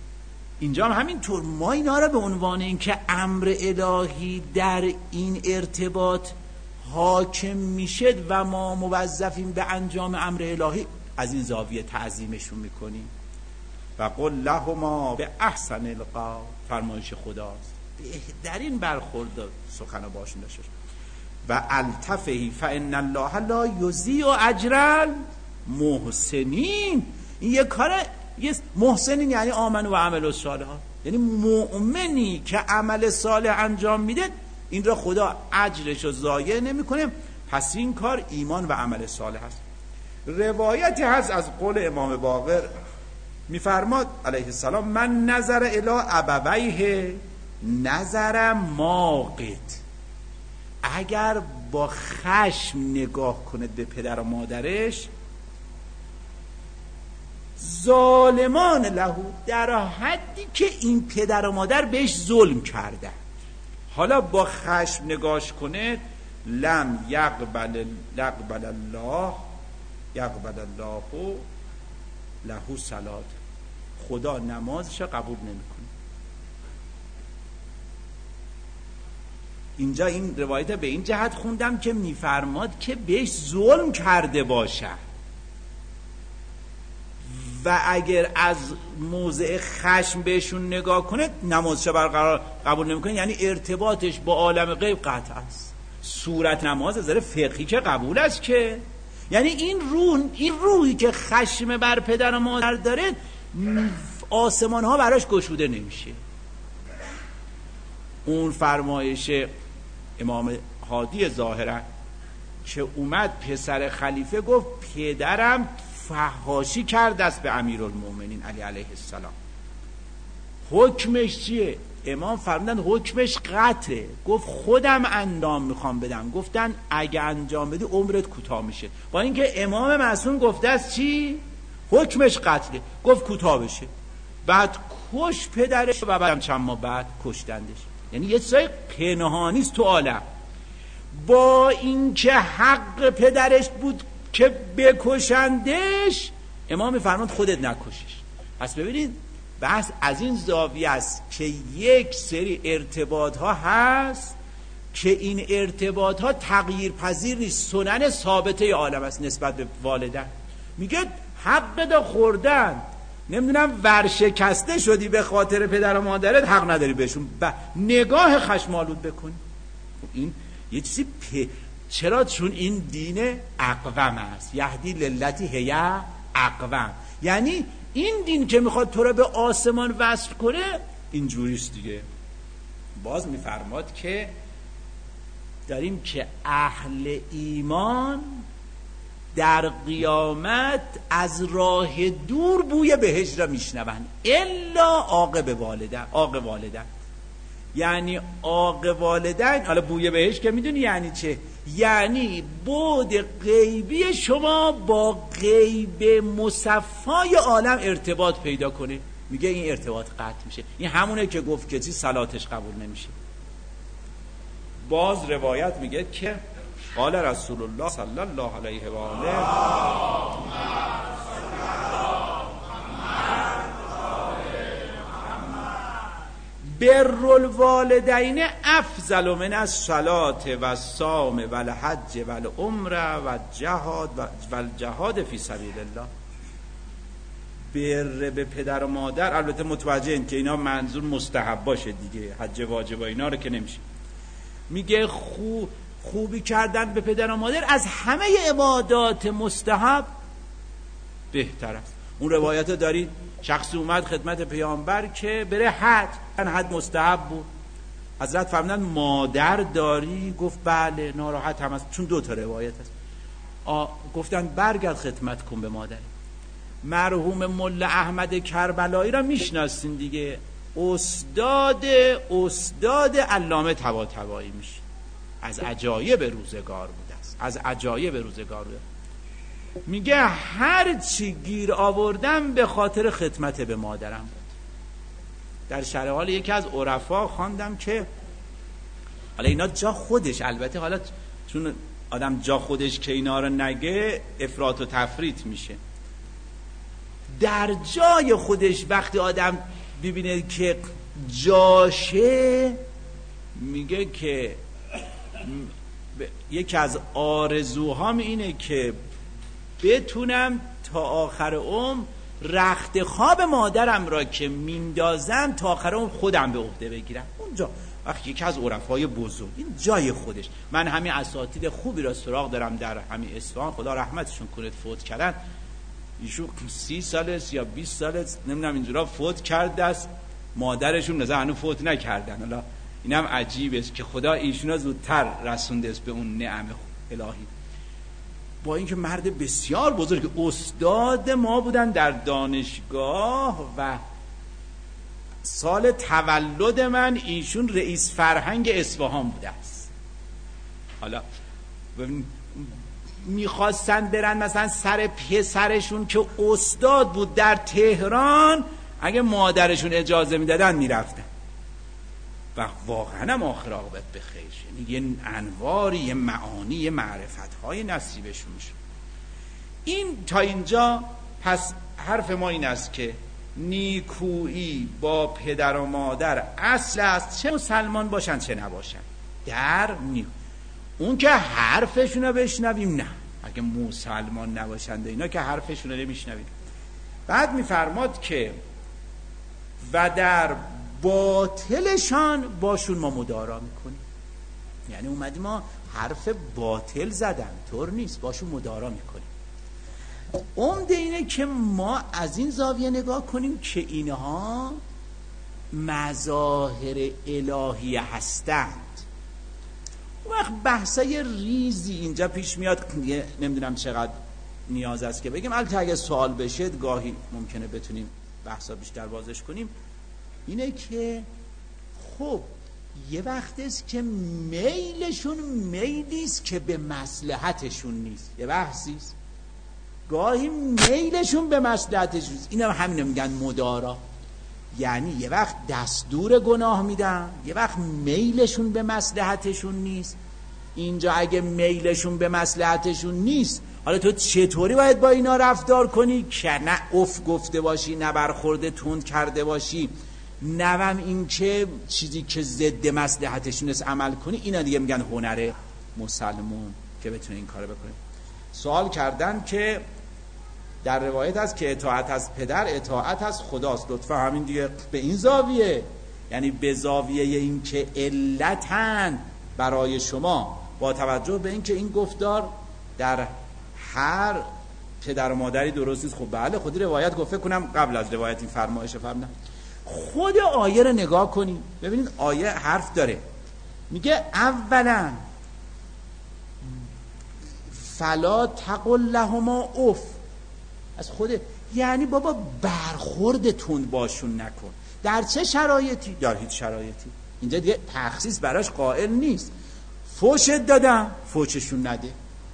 اینجا هم همینطور ما اینا رو به عنوان اینکه امر الهی در این ارتباط حاکم میشه و ما موظفیم به انجام امر الهی، از این زاویه تعظیمشون میکنیم. و قل لهما به احسن القول، فرمایش خداست، بهترین برخورد سخن باشون داشته و التفهی فان الله لا یضیع اجر المحسنین. این یه کار، یه محسنین یعنی آمن و عمل الصالحات، یعنی مؤمنی که عمل صالح انجام میده این را خدا اجرش رو ضایع نمیکنه. پس این کار ایمان و عمل صالح است. روایتی هست از قول امام باقر میفرماد علیه السلام من نظر الی ابویه نظر ماقت، اگر با خشم نگاه کند به پدر و مادرش، ظالمان له، در حدی که این پدر و مادر بهش ظلم کرده، حالا با خشم نگاش کنه، لم یقبل یقبل الله یقبل الله له صلات، خدا نمازش قبول نمیکنه. اینجا این روایت به این جهت خوندم که میفرماد که بهش ظلم کرده باشه و اگر از موضع خشم بهشون نگاه کنه نمازش برقرار قبول نمیکنه، یعنی ارتباطش با عالم غیب قطع است. صورت نماز از نظر فقهی که قبول است که، یعنی این روح، این روحی که خشم بر پدر و مادر داره، آسمان ها براش گشوده نمیشه. اون فرمایش امام هادی ظاهرا که اومد پسر خلیفه گفت پدرم فحاشی کرد است به امیرالمومنین علی علیه السلام، حکمش چیه؟ امام فرمودن حکمش قطعه. گفت خودم انجام میخوام بدم. گفتن اگه انجام بدی عمرت کوتاه میشه، با اینکه امام معصوم گفته است چی؟ حکمش قتله. گفت کوتاه بشه. بعد کش پدرش و بعدم چند ماه بعد کشتندش. یعنی یه چیزای پنهانی است تو عالم. با اینکه حق پدرش بود که بکشندش، امام میفرماد خودت نکشش. پس ببینید بحث از این زاویه است که یک سری ارتباط ها هست که این ارتباط ها تغییر پذیر نیست، سنن ثابته عالم است نسبت به والدین. میگه حق دا خوردن، نمیدونم ورشکسته شدی به خاطر پدر و مادرت، حق نداری بهشون ب... نگاه خشمالود بکنی. این یه چیزی پ... چرا؟ چون این دین اقوم است، یهدی للتی هی اقوم، یعنی این دین که میخواد تو رو به آسمان وصل کنه اینجوریست دیگه. باز میفرماد که داریم که اهل ایمان در قیامت از راه دور بوی بهشت را میشنون، الا عاقب والدین. عاقب والدین یعنی عاقب والدین، حالا بوی بهشت که میدونی یعنی چه؟ یعنی بعد غیبی شما با غیب مصفای عالم ارتباط پیدا کنه. میگه این ارتباط قطع میشه. این همونه که گفت کسی صلاتش قبول نمیشه. باز روایت میگه که قال رسول الله صلی الله علیه و آله بر الوالدین افضل من الصلاة و الصوم و الحج و العمره و الجهاد و الجهاد فی سبیل الله. بر به پدر و مادر، البته متوجه این که اینا منظور مستحب باشه دیگه، حج واجب و اینا رو که نمیشه. میگه خوب خوبی کردن به پدر و مادر از همه عبادات مستحب بهتر است. اون روایت دارید شخصی اومد خدمت پیامبر که بره حج، حج مستحب بود. حضرت فرمودن مادر داری؟ گفت بله، ناراحت هم است، چون دو تا روایت است. گفتن برگرد خدمت کن به مادر. مرحوم ملا احمد کربلایی را میشناسین دیگه، استاد استاد علامه طباطبایی میشه. از عجایب روزگار بوده است، از عجایب روزگار بوده. میگه هر چی گیر آوردم به خاطر خدمت به مادرم بود. در شرح حال یکی از عرفا خواندم که حالا اینا جا خودش، البته حالا چون آدم جا خودش که اینا رو نگه افراط و تفریط میشه. در جای خودش وقتی آدم ببینه که جاشه، میگه که یکی از آرزوهام اینه که بتونم تا آخر عمر رخت خواب مادرم را که میندازم تا آخر عمر خودم به عهده بگیرم. اونجا وقتی یکی از عرفای بزرگ، این جای خودش. من همین اساتید خوبی را سراغ دارم در همین اصفهان، خدا رحمتشون کنه، فوت کردن. ایشون سی سال است یا بیست سال است نمیدونم اینجورا فوت کرده است، مادرشون نظر هنوز فوت نکردن. حالا اینم عجیب است که خدا ایشونا زودتر رسونده است به اون نعم الهی. با اینکه مرد بسیار بزرگ، استاد ما بودن در دانشگاه و سال تولد من ایشون رئیس فرهنگ اصفهان بوده است. حالا میخواستن برن مثلا سر پسرشون که استاد بود در تهران، اگه مادرشون اجازه میدادن میرفتن و واقعا هم آخر عاقبت به خیر. یعنی یه انواری، یه معانی، یه معرفت‌های نصیبشون میشه. این تا اینجا پس حرف ما این است که نیکویی با پدر و مادر اصل است، چه مسلمان باشن چه نباشن. در نیکو اون که حرفشون رو بشنویم، نه اگه مسلمان نباشند اینا که حرفشون رو نمیشنویم. بعد میفرماد که و در باطلشان باشون ما مدارا میکنیم. یعنی اومدیم ما حرف باطل زدن، طور نیست، باشون مدارا میکنیم. عمده اینه که ما از این زاویه نگاه کنیم که اینها مظاهر الهیه هستند. وقت بحثای ریزی اینجا پیش میاد، نمیدونم چقدر نیاز است که بگیم، البته اگه سوال بشه گاهی ممکنه بتونیم بحثا بیشتر بازش کنیم. اینه که خب یه وقت است که میلشون میلیست که به مصلحتشون نیست، یه بحثیست. گاهی میلشون به مصلحتشون نیست، این هم همینو میگن مدارا. یعنی یه وقت دستور گناه میدن، یه وقت میلشون به مصلحتشون نیست. اینجا اگه میلشون به مصلحتشون نیست، حالا تو چطوری باید با اینا رفتار کنی که نه اف گفته باشی، نه برخورده تند کرده باشی، نوام این که چیزی که ضد مصلحتشون است عمل کنی. اینا دیگه میگن هنر مسلمون که بتونه این کارو بکنه. سوال کردن که در روایت هست که اطاعت از پدر اطاعت از خداست. لطفا همین دیگه به این زاویه، یعنی به زاویه این که علتن برای شما، با توجه به این که این گفتار در هر پدر و مادری درست نیست. خب بله، خودی روایت گفت، فکر کنم قبل از روایت این فرمایش فرمودن. خود آیه رو نگاه کنید، ببینید آیه حرف داره، میگه اولا فلا تقل لهما اف. از خود یعنی بابا برخورد تند باشون نکن. در چه شرایطی؟ در هیچ شرایطی. اینجا دیگه تخصیص براش قائل نیست. فوشت دادم، فوششون نده.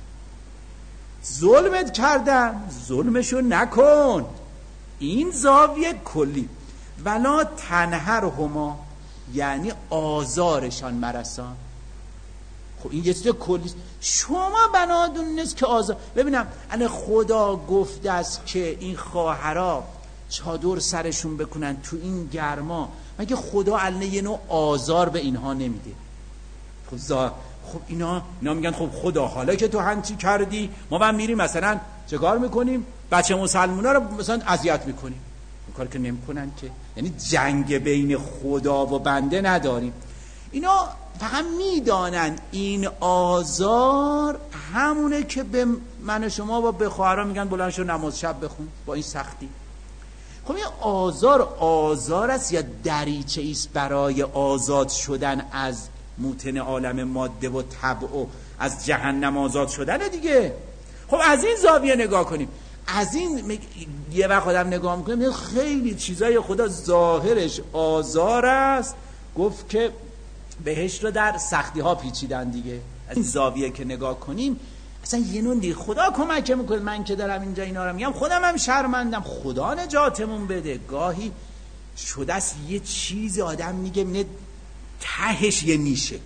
ظلمت کردم، ظلمشون نکن. این زاویه کلی. ولا تنهرهما، یعنی آزارشان مرسان. خب این یه چیز کلی. شما بنادون نیست که آزار. ببینم الان خدا گفته است که این خواهرها چادر سرشون بکنن تو این گرما، مگه خدا الان یه نوع آزار به اینها نمیده؟ خب زا... خب اینا اینا میگن خب خدا حالا که تو هنچی کردی، ما هم میریم مثلا چه کار میکنیم؟ بچه مسلمونا رو مثلا اذیت میکنیم. این کار که نمیکنن که، یعنی جنگ بین خدا و بنده نداریم. اینا فقط میدانن این آزار همونه که به من و شما و به خواهرها میگن بلند شو نماز شب بخون با این سختی. خب این آزار آزار است یا دریچه ایست برای آزاد شدن از موتن عالم ماده و طبع و از جهنم آزاد شدن دیگه. خب از این زاویه نگاه کنیم. از این یه وقت آدم نگاه میکنیم خیلی چیزای خدا ظاهرش آزار است. گفت که بهشت رو در سختی ها پیچیدن دیگه. از این زاویه که نگاه کنیم اصلا یه نوندی خدا کمک میکنه. من که دارم اینجا اینا رو میگم خودم هم شرمندم، خدا نجاتمون بده. گاهی شده است یه چیز آدم میگه نه تهش یه نیشه.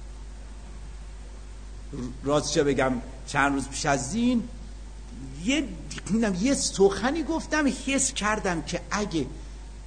راستش بگم چند روز پیش از این یه یه سخنی گفتم، حس کردم که اگه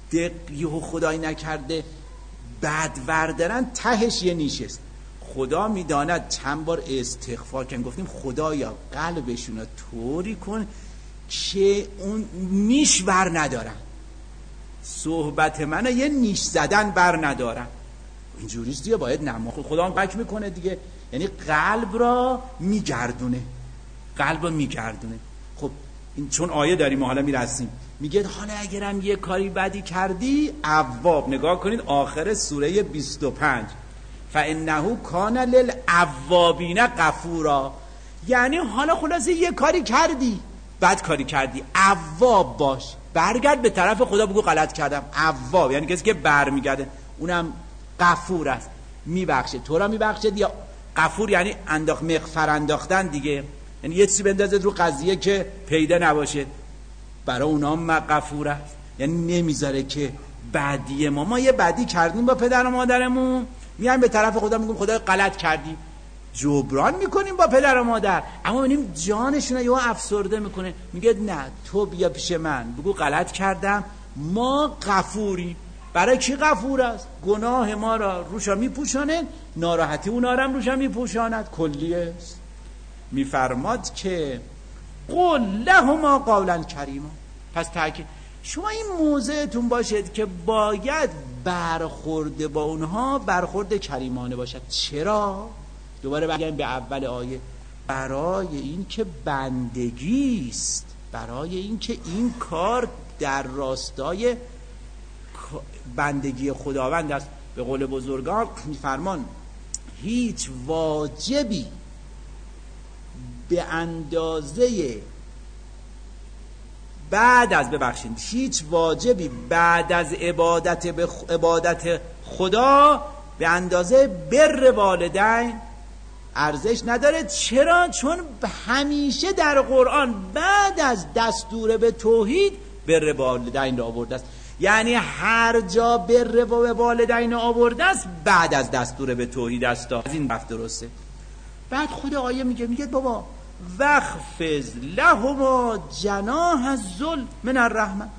یهو خدای نکرده بدور دارن، تهش یه نیشست. خدا میداند چند بار استغفار کردن، گفتیم خدایا قلبشون رو طوری کن که اون نیش بر ندارن، صحبت منو یه نیش زدن بر ندارن. اینجوریست دیگه، باید نما خدا هم بک میکنه دیگه، یعنی قلب را میگردونه، قلب را میگردونه. خب این چون آیه داریم حالا میرسیم، میگه حالا اگرم یه کاری بدی کردی اواب، نگاه کنید آخر سوره بیست و پنج، فانه کان للأوابین غفورا، یعنی حالا خلاصه یه کاری کردی، بد کاری کردی، اواب باش، برگرد به طرف خدا بگو غلط کردم. اواب یعنی کسی که برمیگرده، اونم غفور است، میبخشه، تو را میبخشه. یا غفور یعنی انداخت، مغفر انداختن دیگه، یعنی یه چیزی بندازه رو قضیه که پیدا نباشه، برای اونا هم غفور است، یعنی نمیذاره که بعدی ما ما یه بدی کردیم با پدر و مادرمون، میایم به طرف خدا میگیم خدا غلط کردی، جبران میکنیم با پدر و مادر، اما ببینیم جانشون رو افسرده میکنه، میگه نه تو بیا پیش من بگو غلط کردم، ما غفوریم. برای کی غفور است؟ گناه ما را روشا میپوشاند، ناراحتی اونا را هم روشا میپوشاند، کلیه است. میفرماد که قل لهما قولا کریما. پس تاکید شما این موضعتون باشد که باید برخورد با اونها برخورد کریمانه باشد. چرا؟ دوباره برگردیم به اول آیه، برای این که بندگی است، برای این که این کار در راستای بندگی خداوند است. به قول بزرگان میفرمان هیچ واجبی به اندازه بعد از ببخشید هیچ واجبی بعد از عبادت به عبادت خدا به اندازه بر والدین ارزش نداره. چرا؟ چون همیشه در قرآن بعد از دستور به توحید بر والدین را آورده است، یعنی هر جا بر والدین آورده است بعد از دستور به توحید است. از این رفت درسته. بعد خود آیه میگه میگه بابا وخفض لهما جناح الذل من الرحمه،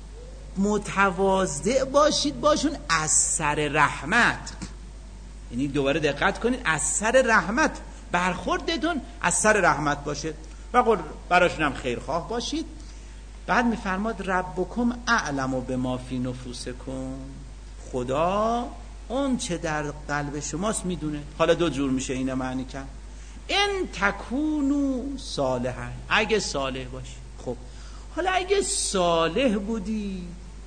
متواضع باشید باشون از سر رحمت، یعنی دوباره دقت کنید از سر رحمت برخوردتون از سر رحمت باشه و قل براشون هم خیرخواه باشید. بعد میفرماد ربکم اعلم بما فی نفوسکم، خدا اون چه در قلب شماست میدونه. حالا دو جور میشه اینو معنی کرد، ان تکونو صالحین، اگه صالح باشی. خب حالا اگه صالح بودی،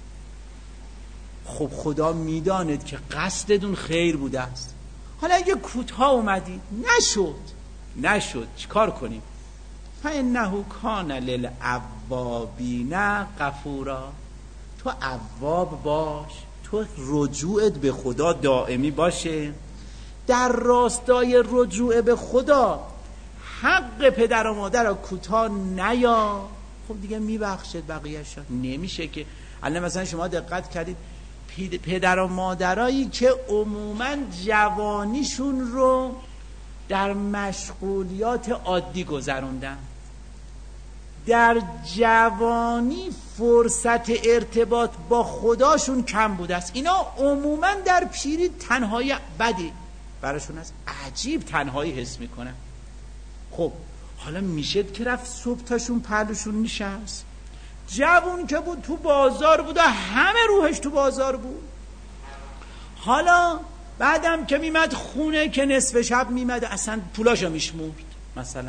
خب خدا میداند که قصدتون خیر بوده است. حالا اگه کوتاه اومدی نشد نشد چیکار کنیم؟ فانه کان للأوابین غفورا، تو اواب باش، تو رجوعت به خدا دائمی باشه، در راستای رجوع به خدا حق پدر و مادر رو کوتاه نیا، خب دیگه میبخشید بقیه‌شو. نمیشه که الان مثلا شما دقت کردید پدر و مادرایی که عموما جوانیشون رو در مشغولیات عادی گذروندن، در جوانی فرصت ارتباط با خداشون کم بوده است، اینا عموما در پیری تنهایی بدی براشون است، عجیب تنهایی حس میکنن. خب حالا میشه که رفت صبح تاشون پهلوشون نشست، جوون که بود تو بازار بود و همه روحش تو بازار بود، حالا بعدم که میمد خونه که نصف شب میمد اصلا پولاشو میشمورد، مثلا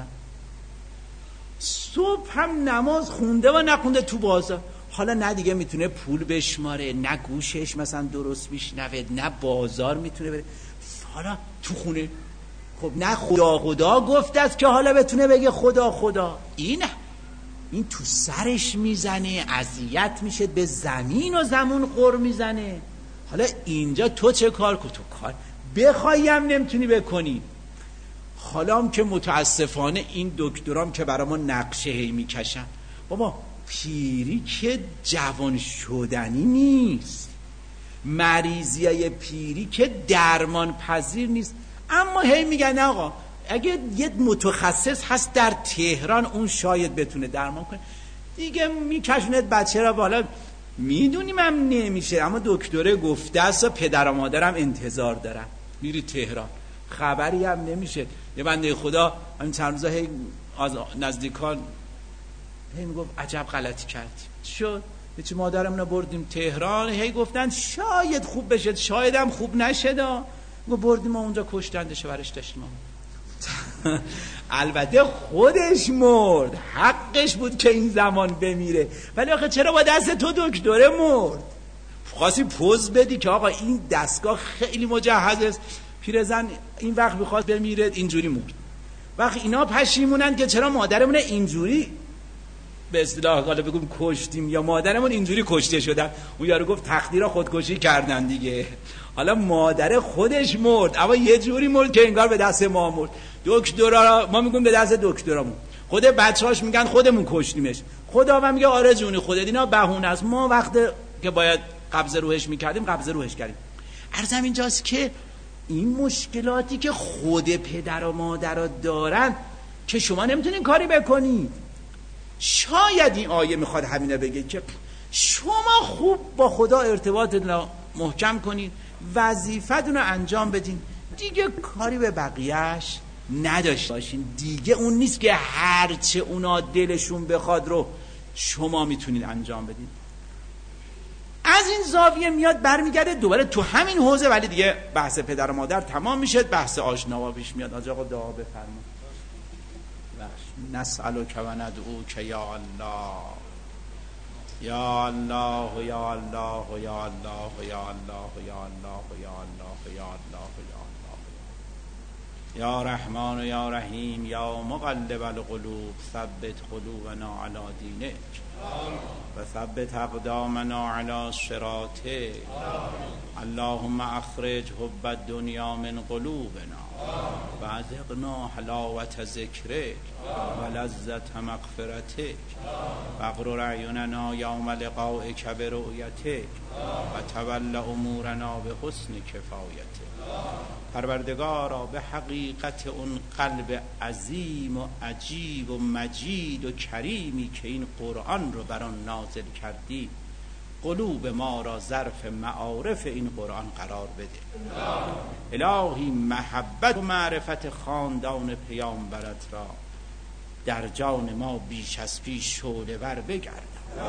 صبح هم نماز خونده و نخونده تو بازار، حالا نه دیگه میتونه پول بشماره، نه گوشش مثلا درست میشنوه، نه بازار میتونه بره، حالا تو خونه. خب نه خدا خدا گفته است که حالا بتونه بگه خدا خدا، این این تو سرش میزنه، اذیت میشه، به زمین و زمون قر میزنه. حالا اینجا تو چه کار کن؟ تو کار بخوایم نمیتونی بکنی. حالا هم که متاسفانه این دکترام که برای ما نقشه هی میکشن، بابا پیری که جوان شدنی نیست، مریضیای پیری که درمان پذیر نیست. اما هی میگن آقا اگه یه متخصص هست در تهران اون شاید بتونه درمان کنه، دیگه میکشوند بچه را بالا میدونیم هم نمیشه، اما دکتره گفته است و پدر و مادرم انتظار دارن. میری تهران خبری هم نمیشه. یه بنده خدا همین چند روزا هی از نزدیکان هی میگفت عجب غلطی کردیم. شد هیچ مادرمون رو بردیم تهران، هی گفتن شاید خوب بشه، شاید هم خوب نشه. ما بردیم ما اونجا کشتندش ورش داشتیم. البته خودش مرد، حقش بود که این زمان بمیره، ولی آخه چرا با دست تو دکتره مرد؟ خواستی پوز بدی که آقا این دستگاه خیلی مجهز است، پیرزن این وقت میخواد بمیره اینجوری مرد. وقت اینا پشیمونن که چرا مادرمون اینجوری به اصطلاح حالا بگم کشتیم یا مادرمون اینجوری کشته شدن. اون یارو گفت تقدیرها خودکشی کردن دیگه. حالا مادر خودش مرد اما یه جوری مرد که انگار به دست ما مرد. دکترا ما میگیم به دست دکترامون، خود بچه‌هاش میگن خودمون کشتیمش. خدا میگه آره جونی خودت، اینا بهونه است. ما وقت که باید قبض روحش میکردیم قبض روحش کردیم. عرضم اینجاست که این مشکلاتی که خود پدر و مادر دارن که شما نمیتونین کاری بکنید. شاید این آیه میخواد همینه بگه که شما خوب با خدا ارتباطتون محکم کنید، وظیفتون رو انجام بدین، دیگه کاری به بقیهش نداشته باشین. دیگه اون نیست که هرچه اونا دلشون بخواد رو شما میتونید انجام بدین. از این زاویه میاد برمیگرده دوباره تو همین حوزه، ولی دیگه بحث پدر و مادر تمام میشه، بحث آشناوا پیش میاد. آقا دعا بفرمایید. نسألک و ندعوک یا الله یا الله یا الله یا الله یا الله یا الله یا الله یا الله یا الله یا رحمان یا رحیم یا مقلب القلوب ثبت قلوبنا علی دینک و ثبت اقدامنا علی صراطک. اللهم اخرج حب الدنیا من قلوبنا و اذقنا حلاوت ذکرک و لذت مغفرتک و اغرر اعیننا یوم لقائک برؤیتک و تول امورنا به حسن کفایتک. پروردگارا به حقیقت اون قلب عظیم و عجیب و مجید و کریمی که این قرآن رو بر آن نازل کردی، قلوب ما را ظرف معارف این قرآن قرار بده. الهی محبت و معرفت خاندان پیامبرت را در جان ما بیش از پیش شعله ور بگرد.